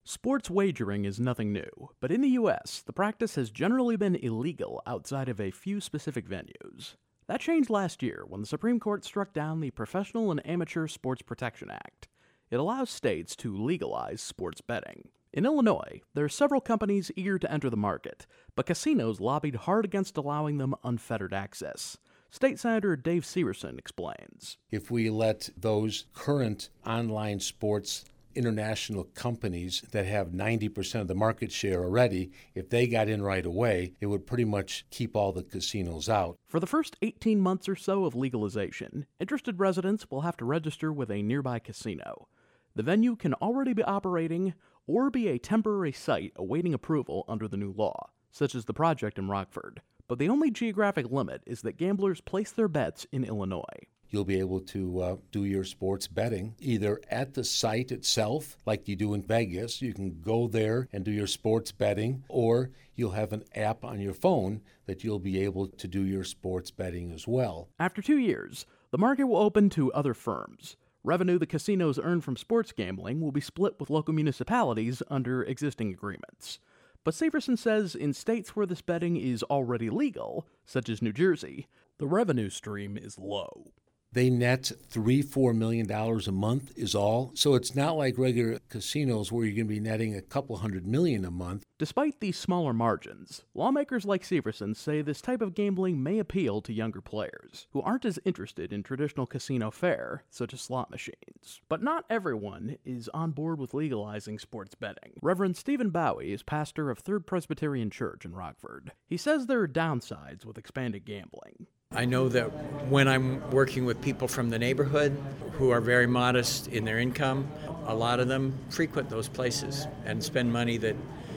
Sports wagering is nothing new, but in the U.S., the practice has generally been illegal outside of a few specific venues. That changed last year when the Supreme Court struck down the Professional and Amateur Sports Protection Act. It allows states to legalize sports betting. In Illinois, there are several companies eager to enter the market, but casinos lobbied hard against allowing them unfettered access. State Senator Dave Severson explains. If we let those current online sports international companies that have 90% of the market share already, if they got in right away, it would pretty much keep all the casinos out. For the first 18 months or so of legalization, interested residents will have to register with a nearby casino. The venue can already be operating or be a temporary site awaiting approval under the new law, such as the project in Rockford. But the only geographic limit is that gamblers place their bets in Illinois. You'll be able to do your sports betting either at the site itself, like you do in Vegas. You can go there and do your sports betting, or you'll have an app on your phone that you'll be able to do your sports betting as well. After 2 years, the market will open to other firms. Revenue the casinos earn from sports gambling will be split with local municipalities under existing agreements. But Severson says in states where this betting is already legal, such as New Jersey, the revenue stream is low. They net $3-4 million a month is all. So it's not like regular casinos where you're going to be netting a couple $100 million a month. Despite these smaller margins, lawmakers like Severson say this type of gambling may appeal to younger players who aren't as interested in traditional casino fare, such as slot machines. But not everyone is on board with legalizing sports betting. Reverend Stephen Bowie is pastor of Third Presbyterian Church in Rockford. He says there are downsides with expanded gambling. I know that when I'm working with people from the neighborhood who are very modest in their income, a lot of them frequent those places and spend money that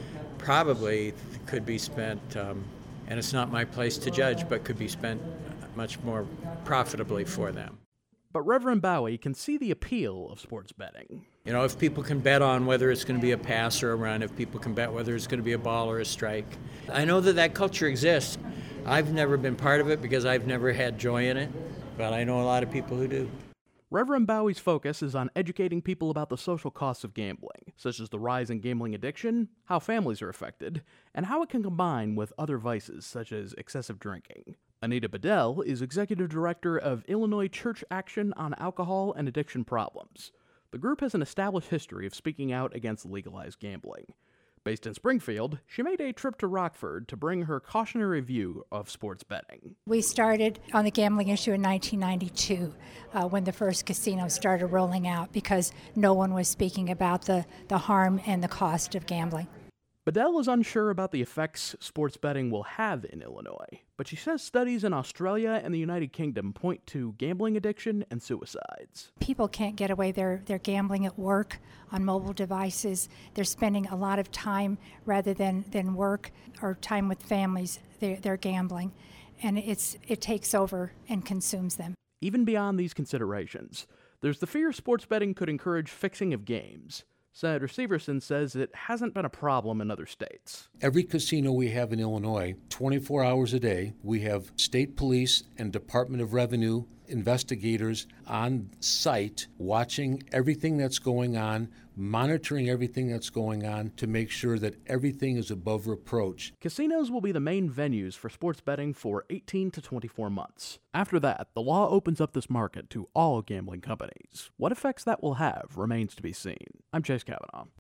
probably could be spent, and it's not my place to judge, but could be spent much more profitably for them. But Reverend Bowie can see the appeal of sports betting. You know, if people can bet on whether it's going to be a pass or a run, if people can bet whether it's going to be a ball or a strike. I know that culture exists. I've never been part of it because I've never had joy in it, but I know a lot of people who do. Reverend Bowie's focus is on educating people about the social costs of gambling, such as the rise in gambling addiction, how families are affected, and how it can combine with other vices such as excessive drinking. Anita Bedell is executive director of Illinois Church Action on Alcohol and Addiction Problems. The group has an established history of speaking out against legalized gambling. Based in Springfield, she made a trip to Rockford to bring her cautionary view of sports betting. We started on the gambling issue in 1992 when the first casinos started rolling out because no one was speaking about the harm and the cost of gambling. Bedell is unsure about the effects sports betting will have in Illinois, but she says studies in Australia and the United Kingdom point to gambling addiction and suicides. People can't get away. They're gambling at work, on mobile devices. They're spending a lot of time rather than work or time with families. They're gambling, and it takes over and consumes them. Even beyond these considerations, there's the fear sports betting could encourage fixing of games. Senator Severson says it hasn't been a problem in other states. Every casino we have in Illinois, 24 hours a day, we have state police and Department of Revenue investigators on site watching everything that's going on, monitoring everything that's going on to make sure that everything is above reproach. Casinos will be the main venues for sports betting for 18 to 24 months. After that, the law opens up this market to all gambling companies. What effects that will have remains to be seen. I'm Chase Kavanaugh.